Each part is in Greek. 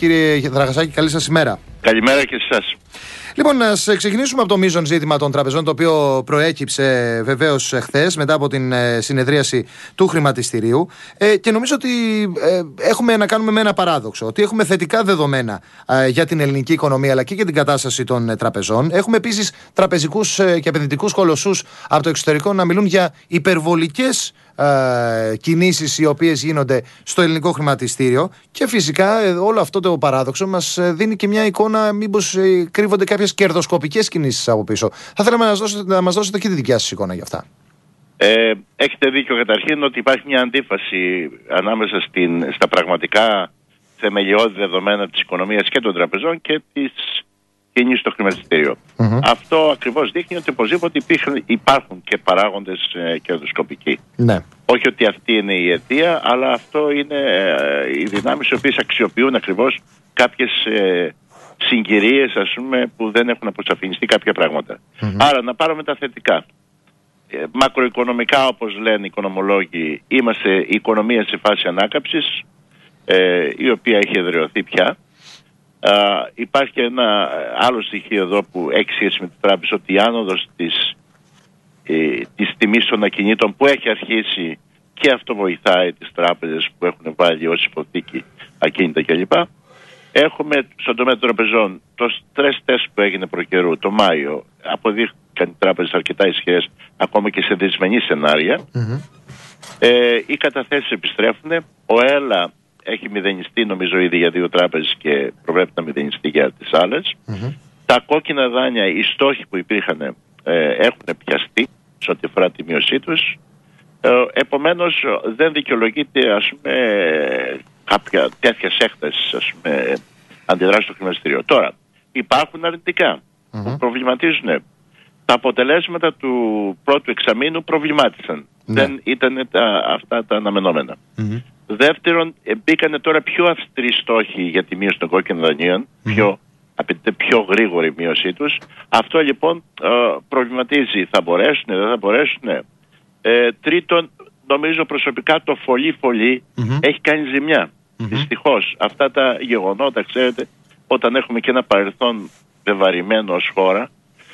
Κύριε Δραγασάκη, καλή σας ημέρα. Καλημέρα και σε εσάς. Λοιπόν, να ξεκινήσουμε από το μείζον ζήτημα των τραπεζών, το οποίο προέκυψε βεβαίως χθες μετά από την συνεδρίαση του χρηματιστηρίου. Και νομίζω ότι έχουμε να κάνουμε με ένα παράδοξο. Ότι έχουμε θετικά δεδομένα για την ελληνική οικονομία αλλά και για την κατάσταση των τραπεζών. Έχουμε επίσης τραπεζικούς και επενδυτικούς κολοσσούς από το εξωτερικό να μιλούν για υπερβολικές κινήσεις οι οποίες γίνονται στο ελληνικό χρηματιστήριο. Και φυσικά όλο αυτό το παράδοξο μας δίνει και μια εικόνα μήπως κρύβονται κάποιες κερδοσκοπικές κινήσεις από πίσω. Θα θέλαμε να μας δώσετε και τη δικιά σας εικόνα για αυτά. Έχετε δίκιο καταρχήν ότι υπάρχει μια αντίφαση ανάμεσα στα πραγματικά θεμελιώδη δεδομένα της οικονομίας και των τραπεζών και της κίνησης στο χρηματιστήριο. Αυτό ακριβώς δείχνει ότι οπωσδήποτε υπάρχουν και παράγοντες κερδοσκοπικοί. Ναι. Όχι ότι αυτή είναι η αιτία, αλλά αυτό είναι οι δυνάμεις οι οποίες αξιοποιούν ακριβώς κάποιες συγκυρίες, ας πούμε, που δεν έχουν αποσαφινιστεί κάποια πράγματα. Άρα να πάρουμε τα θετικά. Μακροοικονομικά, όπως λένε οι οικονομολόγοι, είμαστε η οικονομία σε φάση ανάκαμψης, η οποία έχει εδραιωθεί πια. Υπάρχει και ένα άλλο στοιχείο εδώ που έχει σχέση με την τράπεζα, ότι η άνοδος της τιμής των ακινήτων που έχει αρχίσει, και αυτό βοηθάει τις τράπεζες που έχουν βάλει ως υποθήκη ακίνητα κλπ. Έχουμε στον τομέα των τραπεζών το stress test που έγινε προκαιρού το Μάιο. Αποδείχθηκαν οι τράπεζες αρκετά ισχυρές ακόμα και σε δυσμενή σενάρια. Οι καταθέσεις επιστρέφουν. Ο ΕΛΑ έχει μηδενιστεί νομίζω ήδη για 2 τράπεζες και προβλέπει να μηδενιστεί για τις άλλες. Τα κόκκινα δάνεια, οι στόχοι που υπήρχαν έχουν πιαστεί σε ό,τι αφορά τη μείωσή τους. Επομένως δεν δικαιολογείται, ας πούμε, κάποια τέτοια έκταση, ας πούμε, αντιδράσει στο χρηματιστήριο. Τώρα, υπάρχουν αρνητικά που προβληματίζουν. Τα αποτελέσματα του πρώτου εξαμήνου προβλημάτισαν. Δεν ήταν αυτά τα αναμενόμενα. Δεύτερον, μπήκανε τώρα πιο αυστηροί στόχοι για τη μείωση των κόκκινων δανείων. Απαιτείται πιο γρήγορη μείωσή τους. Αυτό λοιπόν προβληματίζει. Θα μπορέσουν, δεν θα μπορέσουν. Τρίτον, νομίζω προσωπικά το φωλί έχει κάνει ζημιά. Δυστυχώς αυτά τα γεγονότα, ξέρετε, όταν έχουμε και ένα παρελθόν βεβαρημένο ως χώρα,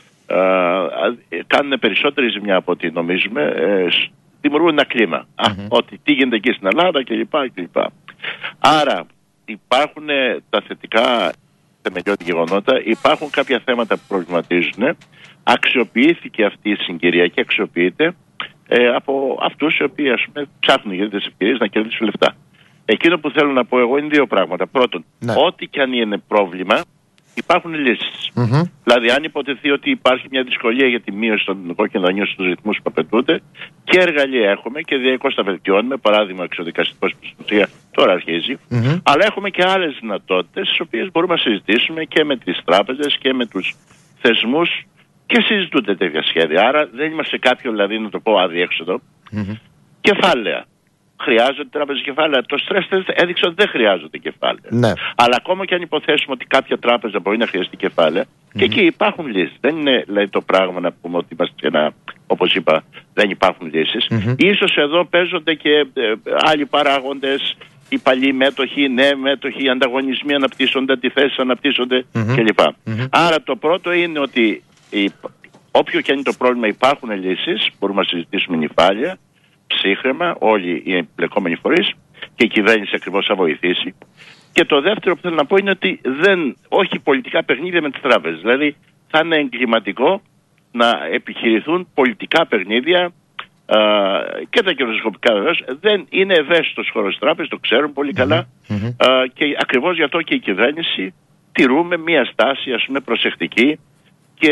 κάνουν περισσότερη ζημιά από ό,τι νομίζουμε. Δημιουργούν ένα κλίμα. Ότι τι γίνεται εκεί στην Ελλάδα κλπ. Άρα υπάρχουν τα θετικά θεμελιώδη γεγονότα, υπάρχουν κάποια θέματα που προβληματίζουν. Αξιοποιήθηκε αυτή η συγκυρία και αξιοποιείται από αυτούς οι οποίοι, ας πούμε, ψάχνουν για τις ευκαιρίες να κερδίσουν λεφτά. Εκείνο που θέλω να πω εγώ είναι 2 πράγματα. Πρώτον, ό,τι και αν είναι πρόβλημα, υπάρχουν λύσεις. Δηλαδή, αν υποτεθεί ότι υπάρχει μια δυσκολία για τη μείωση των κόκκινων δανείων στους ρυθμούς που απαιτούνται, και εργαλεία έχουμε και διαρκώς τα βελτιώνουμε. Παράδειγμα, εξοδικαστικός προστασία τώρα αρχίζει. Αλλά έχουμε και άλλες δυνατότητες, τις οποίες μπορούμε να συζητήσουμε και με τις τράπεζες και με τους θεσμούς, και συζητούνται τέτοια σχέδια. Άρα δεν είμαστε κάποιο, δηλαδή, να το πω αδιέξοδο. Κεφάλαια. Χρειάζονται τράπεζες κεφάλαια. Το stress test έδειξε ότι δεν χρειάζονται κεφάλαια. Ναι. Αλλά ακόμα και αν υποθέσουμε ότι κάποια τράπεζα μπορεί να χρειαστεί κεφάλαια, και εκεί υπάρχουν λύσεις. Δεν είναι, δηλαδή, το πράγμα να πούμε ότι είμαστε όπως είπα, δεν υπάρχουν λύσεις. Ίσως εδώ παίζονται και άλλοι παράγοντες, οι παλιοί μέτοχοι, οι νέοι μέτοχοι, οι ανταγωνισμοί αναπτύσσονται, αντιθέσεις αναπτύσσονται κλπ. Άρα το πρώτο είναι ότι όποιο και αν είναι το πρόβλημα, υπάρχουν λύσεις. Μπορούμε να συζητήσουμε νηφάλια, ψύχρεμα, όλοι οι εμπλεκόμενοι φορείς, και η κυβέρνηση ακριβώς θα βοηθήσει. Και το δεύτερο που θέλω να πω είναι ότι όχι πολιτικά παιχνίδια με τις τράπεζες. Δηλαδή θα είναι εγκληματικό να επιχειρηθούν πολιτικά παιχνίδια, και τα κερδοσκοπικά βεβαίως. Δεν είναι ευαίσθητος χώρος τράπεζας, το ξέρουν πολύ καλά, και ακριβώς γι' αυτό και η κυβέρνηση τηρούμε μια στάση, ας πούμε, προσεκτική, και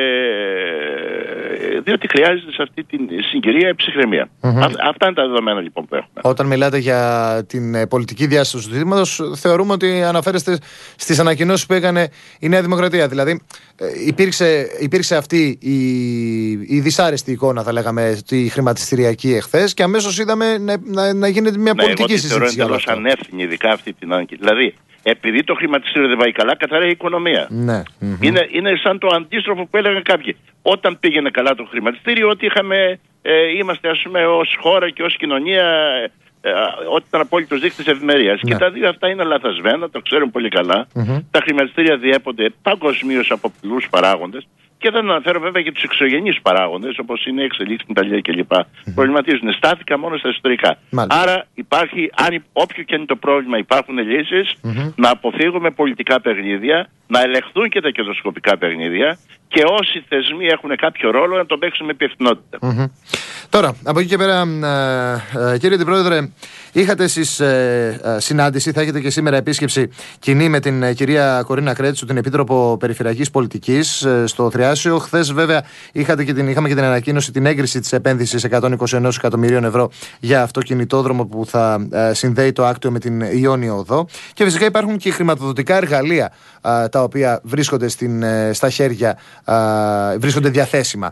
διότι χρειάζεται σε αυτή τη συγκυρία ψυχραιμία. Αυτά είναι τα δεδομένα λοιπόν που έχουμε. Όταν μιλάτε για την πολιτική διάσταση του ζητήματος, θεωρούμε ότι αναφέρεστε στις ανακοινώσεις που έκανε η Νέα Δημοκρατία. Δηλαδή υπήρξε αυτή η δυσάρεστη εικόνα, θα λέγαμε, τη χρηματιστηριακή εχθές, και αμέσως είδαμε να γίνεται μια πολιτική συζήτηση. Θεωρώ εντελώς ανεύθυνη ειδικά αυτή την ανακοίνωση. Δηλαδή, επειδή το χρηματιστήριο δεν πάει καλά, καταραίει η οικονομία. Είναι σαν το αντίστροφο που έλεγαν κάποιοι. Όταν πήγαινε καλά το χρηματιστήριο, ότι είμαστε, ας πούμε, ως χώρα και ως κοινωνία ότι ήταν απόλυτος δείκτης ευημερίας. Ναι. Και τα δύο αυτά είναι λαθασμένα, το ξέρουν πολύ καλά. Τα χρηματιστήρια διέπονται παγκοσμίως από πολλούς παράγοντες. Και δεν αναφέρω βέβαια και τους εξωγενείς παράγοντες, όπως είναι η εξελίξη στην Ιταλία κλπ. Προβληματίζουν. Στάθηκα μόνο στα ιστορικά. Άρα υπάρχει, όποιο και είναι το πρόβλημα, υπάρχουν λύσεις να αποφύγουμε πολιτικά παιχνίδια, να ελεγχθούν και τα κερδοσκοπικά παιχνίδια και όσοι θεσμοί έχουν κάποιο ρόλο να τον παίξουν με υπευθυνότητα. Τώρα, από εκεί και πέρα, κύριε Αντιπρόεδρε, είχατε εσείς συνάντηση, θα έχετε και σήμερα επίσκεψη κοινή με την κυρία Κορίνα Κρέτσου, την Επίτροπο Περιφερειακής Πολιτικής στο Θριάσιο. Χθες, βέβαια, είχαμε και την ανακοίνωση, την έγκριση της επένδυσης 121 εκατομμυρίων ευρώ για αυτοκινητόδρομο που θα συνδέει το Άκτιο με την Ιόνιο Οδό. Και φυσικά υπάρχουν και χρηματοδοτικά εργαλεία τα οποία βρίσκονται στα χέρια, βρίσκονται διαθέσιμα.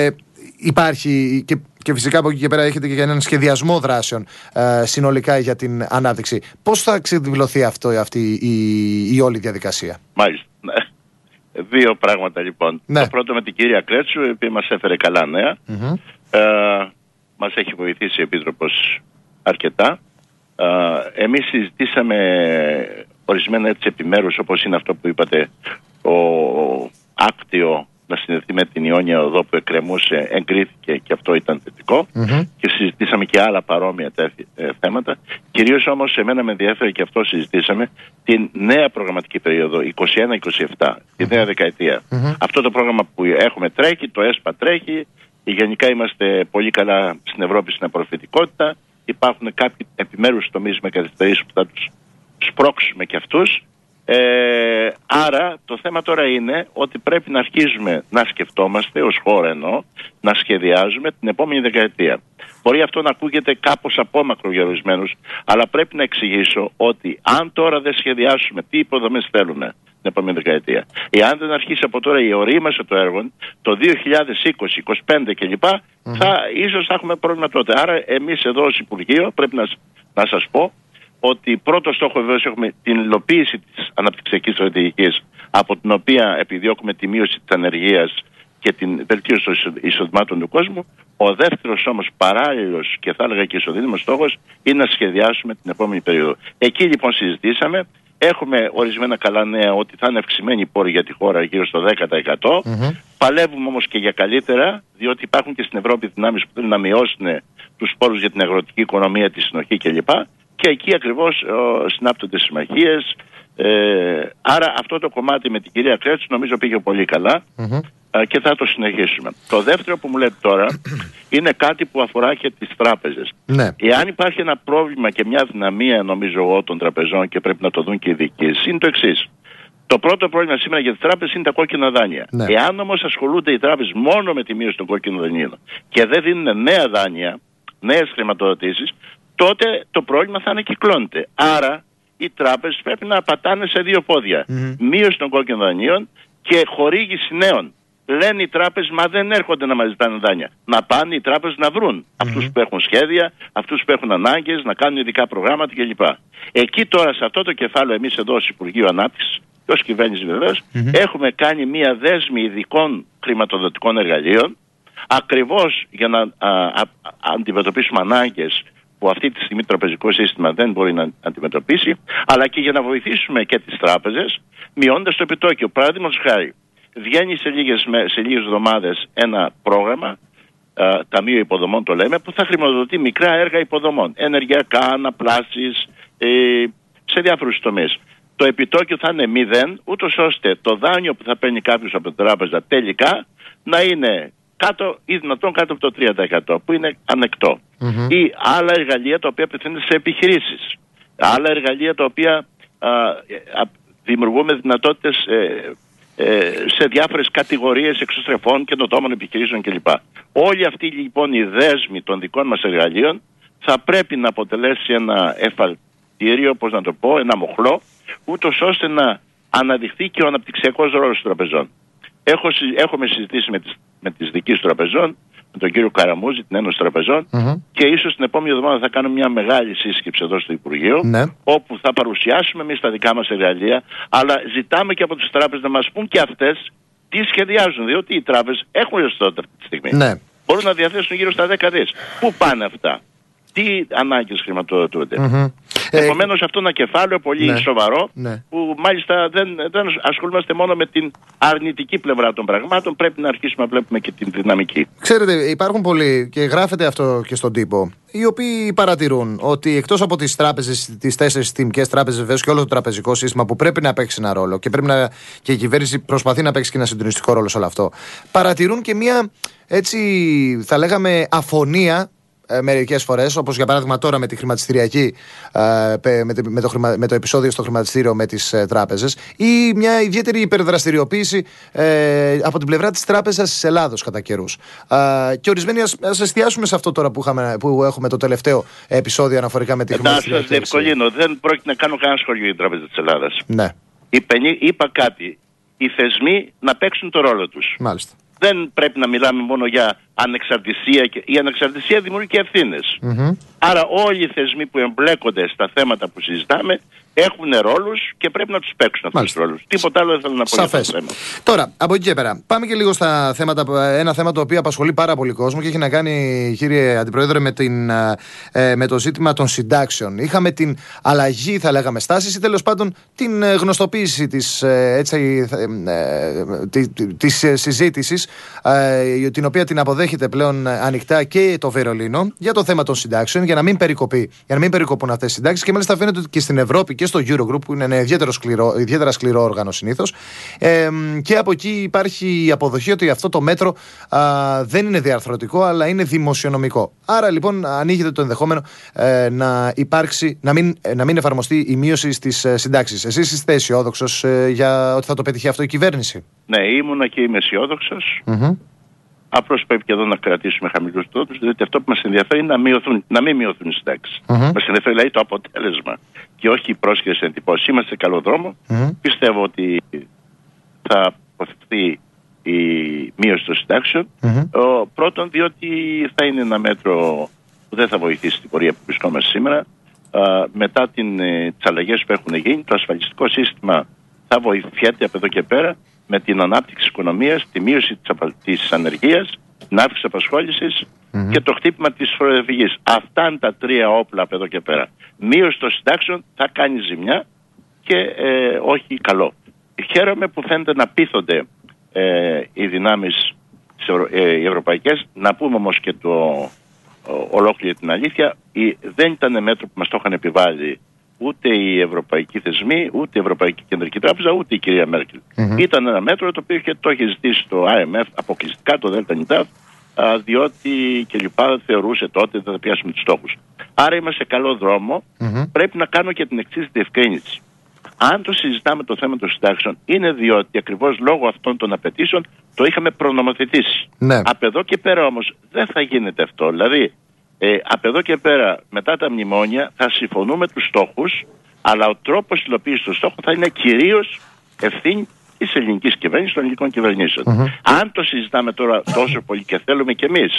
Υπάρχει και φυσικά από εκεί και πέρα έχετε και έναν σχεδιασμό δράσεων συνολικά για την ανάπτυξη. Πώς θα ξεδιπλωθεί αυτή η όλη διαδικασία? Μάλιστα. Δύο πράγματα λοιπόν. Ναι. Το πρώτο με την κυρία Κρέτσου, η οποία μας έφερε καλά νέα. Μας έχει βοηθήσει η Επίτροπος αρκετά. Εμείς συζητήσαμε ορισμένα έτσι επιμέρους, όπως είναι αυτό που είπατε, ο Άκτιο να συνδεθεί με την Ιόνια Οδό που εκκρεμούσε, εγκρίθηκε και αυτό ήταν θετικό. Και συζητήσαμε και άλλα παρόμοια θέματα. Κυρίως όμως εμένα με ενδιαφέρει και αυτό συζητήσαμε, την νέα προγραμματική περίοδο 21-27, τη νέα δεκαετία. Αυτό το πρόγραμμα που έχουμε τρέχει, το ΕΣΠΑ τρέχει, γενικά είμαστε πολύ καλά στην Ευρώπη στην απορροφητικότητα. Υπάρχουν κάποιοι επιμέρους τομείς με καθυστερήσεις που θα τους σπρώξουμε και αυτούς. Άρα το θέμα τώρα είναι ότι πρέπει να αρχίζουμε να σκεφτόμαστε ως χώρα, εννοώ, να σχεδιάζουμε την επόμενη δεκαετία. Μπορεί αυτό να ακούγεται κάπως απόμακρο για ορισμένους, αλλά πρέπει να εξηγήσω ότι αν τώρα δεν σχεδιάσουμε τι υποδομές θέλουμε την επόμενη δεκαετία, εάν δεν αρχίσει από τώρα η ορίμαση των έργων, το 2020, 2025 κλπ, ίσως θα έχουμε πρόβλημα τότε. Άρα εμείς εδώ ως Υπουργείο πρέπει να σας πω ότι πρώτο στόχο βεβαίως έχουμε την υλοποίηση της αναπτυξιακής στρατηγικής, από την οποία επιδιώκουμε τη μείωση της ανεργίας και την βελτίωση των εισοδημάτων του κόσμου. Ο δεύτερος όμως παράλληλος και θα έλεγα και ισοδύναμος στόχος είναι να σχεδιάσουμε την επόμενη περίοδο. Εκεί λοιπόν συζητήσαμε. Έχουμε ορισμένα καλά νέα ότι θα είναι αυξημένοι οι πόροι για τη χώρα γύρω στο 10%. Παλεύουμε όμως και για καλύτερα, διότι υπάρχουν και στην Ευρώπη δυνάμεις που θέλουν να μειώσουν τους πόρους για την αγροτική οικονομία, τη συνοχή κλπ. Και εκεί ακριβώς συνάπτονται συμμαχίες. Άρα αυτό το κομμάτι με την κυρία Κρέτσου νομίζω πήγε πολύ καλά και θα το συνεχίσουμε. Το δεύτερο που μου λέτε τώρα είναι κάτι που αφορά και τις τράπεζες. Ναι. Εάν υπάρχει ένα πρόβλημα και μια δυναμία νομίζω εγώ των τραπεζών και πρέπει να το δουν και οι διοικήσεις, είναι το εξής. Το πρώτο πρόβλημα σήμερα για τις τράπεζες είναι τα κόκκινα δάνεια. Ναι. Εάν όμως ασχολούνται οι τράπεζες μόνο με τη μείωση των κόκκινων δανείων και δεν δίνουν νέα δάνεια, νέες χρηματοδοτήσεις, τότε το πρόβλημα θα ανακυκλώνεται. Άρα οι τράπεζες πρέπει να πατάνε σε δύο πόδια. Μείωση των κόκκινων δανείων και χορήγηση νέων. Λένε οι τράπεζες, μα δεν έρχονται να μας ζητάνε δάνεια. Να πάνε οι τράπεζες να βρουν αυτούς που έχουν σχέδια, αυτούς που έχουν ανάγκες, να κάνουν ειδικά προγράμματα κλπ. Εκεί τώρα σε αυτό το κεφάλαιο εμείς εδώ ως Υπουργείο Ανάπτυξης και ως κυβέρνηση βεβαίως έχουμε κάνει μία δέσμη ειδικών χρηματοδοτικών εργαλείων ακριβώς για να αντιμετωπίσουμε ανάγκες που αυτή τη στιγμή το τραπεζικό σύστημα δεν μπορεί να αντιμετωπίσει, αλλά και για να βοηθήσουμε και τις τράπεζες μειώνοντας το επιτόκιο. Παραδείγματος χάρη, βγαίνει σε λίγες εβδομάδες ένα πρόγραμμα, Ταμείο Υποδομών το λέμε, που θα χρηματοδοτεί μικρά έργα υποδομών, ενεργειακά, αναπλάσεις, σε διάφορους τομείς. Το επιτόκιο θα είναι 0, ούτως ώστε το δάνειο που θα παίρνει κάποιος από την τράπεζα τελικά να είναι κάτω ή δυνατόν κάτω από το 3%, που είναι ανεκτό. Ή άλλα εργαλεία τα οποία απευθύνονται σε επιχειρήσεις. Άλλα εργαλεία τα οποία δημιουργούμε δυνατότητες σε διάφορες κατηγορίες εξωστρεφών, καινοτόμων επιχειρήσεων κλπ. Όλη αυτή λοιπόν η δέσμη των δικών μας εργαλείων θα πρέπει να αποτελέσει ένα εφαλτήριο, πώς να το πω, ένα μοχλό, ούτως ώστε να αναδειχθεί και ο αναπτυξιακός ρόλος των τραπεζών. Έχουμε συζητήσει με τις δικές τραπεζών, με τον κύριο Καραμούζη, την Ένωση Τραπεζών, και ίσως την επόμενη εβδομάδα θα κάνουμε μια μεγάλη σύσκεψη εδώ στο Υπουργείο, όπου θα παρουσιάσουμε εμείς τα δικά μας εργαλεία, αλλά ζητάμε και από τις τράπεζες να μας πούν και αυτές τι σχεδιάζουν, διότι οι τράπεζες έχουν ρευστότητα αυτή τη στιγμή. Μπορούν να διαθέσουν γύρω στα 10 δις. Πού πάνε αυτά? τι ανάγκες χρηματοδοτούνται. Επομένως αυτό είναι ένα κεφάλαιο πολύ σοβαρό, που μάλιστα δεν ασχολούμαστε μόνο με την αρνητική πλευρά των πραγμάτων, πρέπει να αρχίσουμε να βλέπουμε και την δυναμική. Ξέρετε, υπάρχουν πολλοί, και γράφεται αυτό και στον τύπο, οι οποίοι παρατηρούν ότι εκτός από τις τράπεζες, τις 4 συστημικές τράπεζες, βεβαίως, και όλο το τραπεζικό σύστημα που πρέπει να παίξει ένα ρόλο και η κυβέρνηση προσπαθεί να παίξει και ένα συντονιστικό ρόλο σε όλο αυτό, παρατηρούν και μια, έτσι θα λέγαμε, αφωνία μερικές φορές, όπως για παράδειγμα τώρα με τη χρηματιστηριακή, με το επεισόδιο στο χρηματιστήριο με τις τράπεζες, ή μια ιδιαίτερη υπερδραστηριοποίηση από την πλευρά της Τράπεζας της Ελλάδος κατά καιρούς. Και ορισμένοι, ας εστιάσουμε σε αυτό τώρα που έχουμε το τελευταίο επεισόδιο αναφορικά με τη χρηματιστηριακή. Να σας διευκολύνω, δεν πρόκειται να κάνω κανένα σχόλιο για την Τράπεζα της Ελλάδας. Ναι. Είπα κάτι. Οι θεσμοί να παίξουν το ρόλο τους. Μάλιστα. Δεν πρέπει να μιλάμε μόνο για ανεξαρτησία. Η ανεξαρτησία δημιουργεί και ευθύνες. Άρα όλοι οι θεσμοί που εμπλέκονται στα θέματα που συζητάμε έχουν ρόλους και πρέπει να τους παίξουν αυτούς τους ρόλους. Τίποτα άλλο δεν θέλω να πω για αυτό το θέμα. Τώρα, από εκεί και πέρα, πάμε και λίγο στα θέματα. Ένα θέμα το οποίο απασχολεί πάρα πολύ κόσμο και έχει να κάνει, κύριε Αντιπρόεδρε, με το ζήτημα των συντάξεων. Είχαμε την αλλαγή, θα λέγαμε, στάσης ή τέλος πάντων την γνωστοποίηση της συζήτησης, την οποία την αποδέχεται πλέον ανοιχτά και το Βερολίνο για το θέμα των συντάξεων, για να μην περικοπούν αυτές οι συντάξεις. Και μάλιστα φαίνεται ότι και στην Ευρώπη και στο Eurogroup, που είναι ένα ιδιαίτερα σκληρό όργανο συνήθως, και από εκεί υπάρχει η αποδοχή ότι αυτό το μέτρο δεν είναι διαρθρωτικό, αλλά είναι δημοσιονομικό. Άρα λοιπόν ανοίγεται το ενδεχόμενο να μην εφαρμοστεί η μείωση στις συντάξεις. Εσείς είστε αισιόδοξος για ότι θα το πετύχει αυτό η κυβέρνηση? Ναι, ήμουνα και είμαι αισιόδοξος. Απλώς πρέπει και εδώ να κρατήσουμε χαμηλούς τόνους, διότι αυτό που μας ενδιαφέρει είναι να μην μειωθούν οι συντάξεις. Μας ενδιαφέρει δηλαδή το αποτέλεσμα και όχι οι πρόσχερες εντυπώσεις. Είμαστε σε καλό δρόμο. Πιστεύω ότι θα αποφευθεί η μείωση των συντάξεων. Πρώτον, διότι θα είναι ένα μέτρο που δεν θα βοηθήσει την πορεία που βρισκόμαστε σήμερα. Μετά τις αλλαγές που έχουν γίνει, το ασφαλιστικό σύστημα θα βοηθιέται από εδώ και πέρα με την ανάπτυξη της οικονομίας, τη μείωση της ανεργίας, την αύξηση της απασχόλησης και το χτύπημα της φοροδιαφυγής. Αυτά είναι τα τρία όπλα από εδώ και πέρα. Μείωση των συντάξεων θα κάνει ζημιά και όχι καλό. Χαίρομαι που φαίνεται να πείθονται οι δυνάμεις οι ευρωπαϊκές. Να πούμε όμως και ολόκληρη την αλήθεια, δεν ήταν μέτρο που μας το είχαν επιβάλει ούτε οι ευρωπαϊκοί θεσμοί, ούτε η Ευρωπαϊκή Κεντρική Τράπεζα, ούτε η κυρία Μέρκελ. Ήταν ένα μέτρο το οποίο το είχε ζητήσει το IMF αποκλειστικά, το ΔΝΤ, διότι και λοιπά θεωρούσε τότε ότι θα πιάσουμε τους στόχους. Άρα είμαστε σε καλό δρόμο. Πρέπει να κάνω και την εξής διευκρίνηση. Αν το συζητάμε το θέμα των συντάξεων, είναι διότι ακριβώς λόγω αυτών των απαιτήσεων το είχαμε προνομοθετήσει. Από εδώ και πέρα όμως δεν θα γίνεται αυτό. Δηλαδή, από εδώ και πέρα, μετά τα μνημόνια, θα συμφωνούμε τους στόχους, αλλά ο τρόπος υλοποίησης των στόχων θα είναι κυρίως ευθύνη της ελληνικής κυβέρνησης, των ελληνικών κυβερνήσεων. Αν το συζητάμε τώρα τόσο πολύ και θέλουμε κι εμείς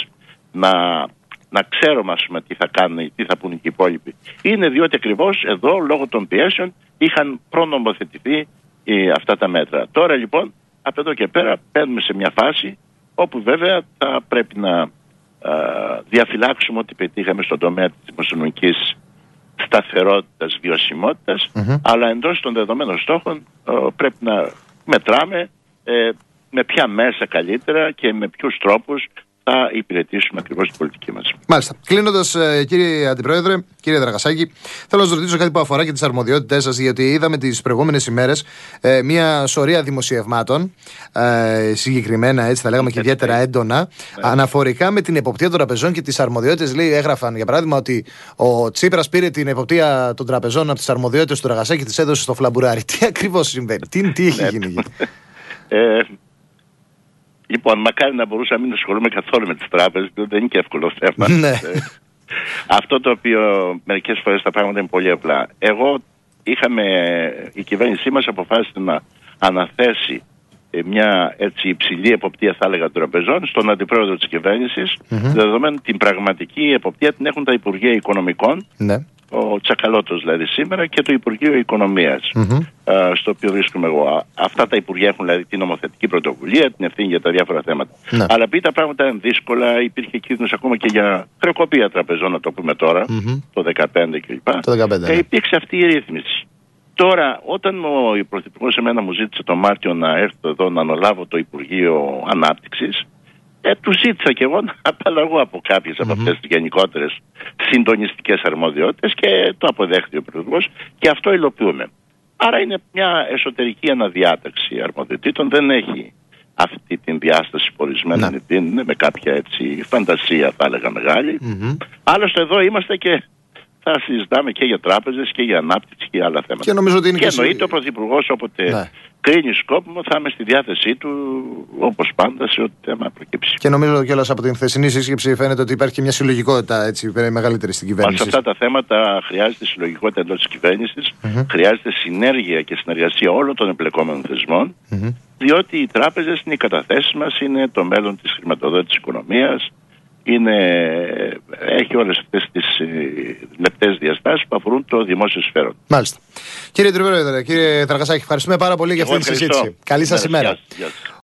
να ξέρουμε, ας πούμε, τι θα κάνουν, τι θα πούνε και οι υπόλοιποι, είναι διότι ακριβώς εδώ, λόγω των πιέσεων, είχαν προνομοθετηθεί αυτά τα μέτρα. Τώρα λοιπόν, από εδώ και πέρα, παίρνουμε σε μια φάση όπου βέβαια θα πρέπει να διαφυλάξουμε ό,τι πετύχαμε στον τομέα της δημοσιονομικής σταθερότητας, βιωσιμότητας, αλλά εντός των δεδομένων στόχων πρέπει να μετράμε με ποια μέσα καλύτερα και με ποιους τρόπους θα υπηρετήσουμε ακριβώς την πολιτική μας. Μάλιστα. Κλείνοντας, κύριε Αντιπρόεδρε, κύριε Δραγασάκη, θέλω να σας ρωτήσω κάτι που αφορά και τις αρμοδιότητές σας, γιατί είδαμε τις προηγούμενες ημέρες μια σωρία δημοσιευμάτων, συγκεκριμένα έτσι θα λέγαμε και ιδιαίτερα έντονα, αναφορικά με την εποπτεία των τραπεζών και τις αρμοδιότητες. Λέει, έγραφαν για παράδειγμα ότι ο Τσίπρας πήρε την εποπτεία των τραπεζών από τις αρμοδιότητες του Δραγασάκη και τις έδωσε στο Φλαμπουράρι. Τι ακριβώς συμβαίνει, τι έχει γίνει εκεί? Λοιπόν, μακάρι να μπορούσα να μην ασχολούμαι καθόλου με τις τράπεζες, δεν είναι και εύκολο θέμα. Ναι. Αυτό το οποίο μερικές φορές τα πράγματα είναι πολύ απλά. Η κυβέρνησή μας αποφάσισε να αναθέσει μια έτσι υψηλή εποπτεία, θα έλεγα, των τραπεζών στον αντιπρόεδρο της κυβέρνησης, δεδομένου την πραγματική εποπτεία την έχουν τα Υπουργεία Οικονομικών, ο Τσακαλώτος δηλαδή σήμερα και το Υπουργείο Οικονομίας, στο οποίο βρίσκομαι εγώ. Αυτά τα υπουργεία έχουν δηλαδή την νομοθετική πρωτοβουλία, την ευθύνη για τα διάφορα θέματα. Ναι. Αλλά επειδή τα πράγματα είναι δύσκολα, υπήρχε κίνδυνος ακόμα και για χρεοκοπία τραπεζών, να το πούμε τώρα, το 2015 κλπ. Ναι. Υπήρξε αυτή η ρύθμιση. Τώρα, όταν ο Πρωθυπουργός εμένα μου ζήτησε το Μάρτιο να έρθω εδώ να αναλάβω το Υπουργείο Ανάπτυξης, του ζήτησα και εγώ να απαλλαγώ από κάποιες από αυτές τις γενικότερες συντονιστικές αρμοδιότητες και το αποδέχτηκε ο Πρωθυπουργός και αυτό υλοποιούμε. Άρα είναι μια εσωτερική αναδιάταξη αρμοδιοτήτων, δεν έχει αυτή την διάσταση που ορισμένοι είναι με κάποια έτσι φαντασία, θα έλεγα, μεγάλη. Άλλωστε εδώ είμαστε και θα συζητάμε και για τράπεζες και για ανάπτυξη και άλλα θέματα. Και νομίζω ότι είναι και εννοείται ο Πρωθυπουργός όποτε κρίνει σκόπιμο θα είμαι στη διάθεσή του, όπως πάντα, σε ό,τι θέμα προκύψει. Και νομίζω κιόλας από την χθεσινή σύσκεψη φαίνεται ότι υπάρχει και μια συλλογικότητα έτσι, μεγαλύτερη στην κυβέρνηση. Σε αυτά τα θέματα χρειάζεται συλλογικότητα εντός της κυβέρνησης, χρειάζεται συνέργεια και συνεργασία όλων των εμπλεκόμενων θεσμών, διότι οι τράπεζες είναι οι καταθέσεις μας, είναι το μέλλον της χρηματοδότησης οικονομίας. Έχει όλες αυτές τις λεπτές διαστάσεις που αφορούν το δημόσιο σφαίρο. Μάλιστα. Κύριε Τριπρόεδρε, κύριε Δραγασάκη, ευχαριστούμε πάρα πολύ για αυτή τη συζήτηση. Καλή σας ημέρα.